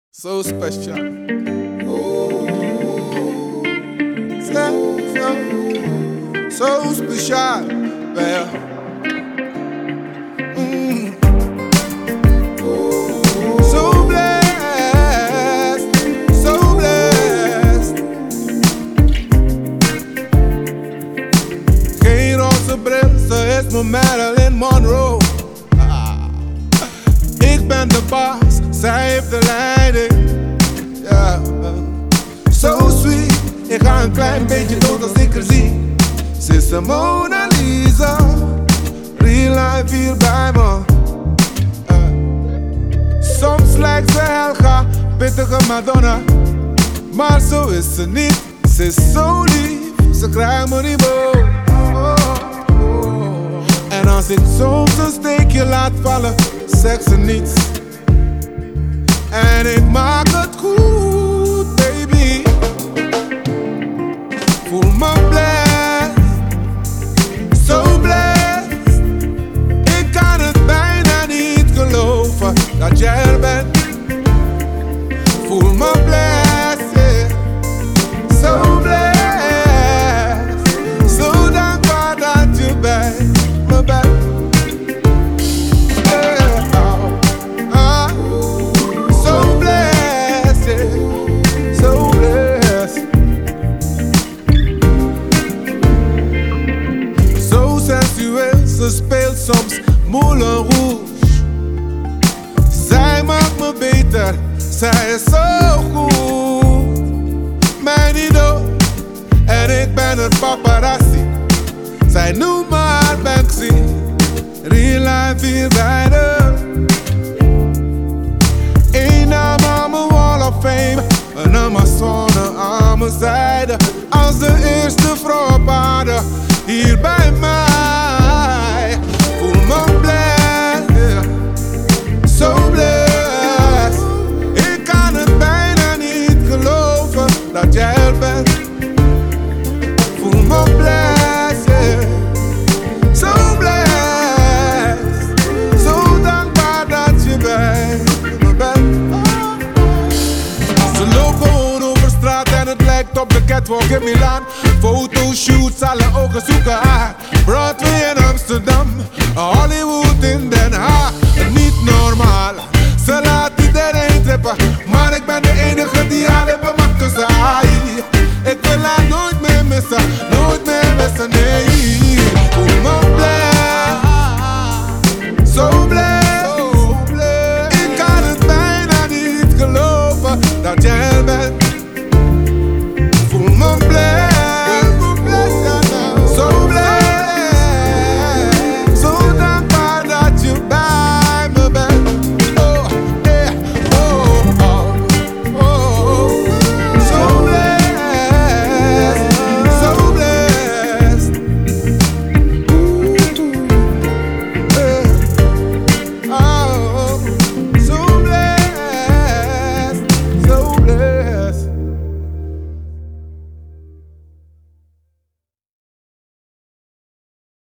So special. So special. Well, so blessed. So blessed. Geen roze bril, ze is mijn Marilyn Monroe. Ik ben de baas, zij heeft de leiding. Ja, so sweet. Ik ga een klein beetje dood als ik haar zie. Ze is de Mona Lisa, real life hier bij me. Soms lijkt ze Helga, pittige Madonna. Maar zo is ze niet, ze is zo lief. Ze krijgt me niet boos. En als ik soms een steekje laat vallen, zegt ze niets. En ik maak het goed, baby. Voel me blessed, so blessed. Ik kan het bijna niet geloven dat jij er bent. Voel me blessed, yeah. So blessed. Zo dankbaar dat je bij me bent. Ze speelt soms Moulin Rouge. Zij maakt me beter, zij is zo goed. Mijn idool en ik ben een paparazzi. Zij noemt me haar Banksy, real life hier bij de. Eén naam aan mijn wall of fame, een Amazone aan mijn zijde. Als de eerste vrouw op aarde, hier bij mij. Voel me blessed, so blessed. Ik kan het bijna niet geloven dat jij er bent. Voel me blessed, so blessed. Zo dankbaar dat je bij me bent. Ze lopen gewoon over straat en het lijkt op de catwalk in Milaan. Fotoshoots, alle ogen zoeken haar. Broadway in Amsterdam, Hollywood.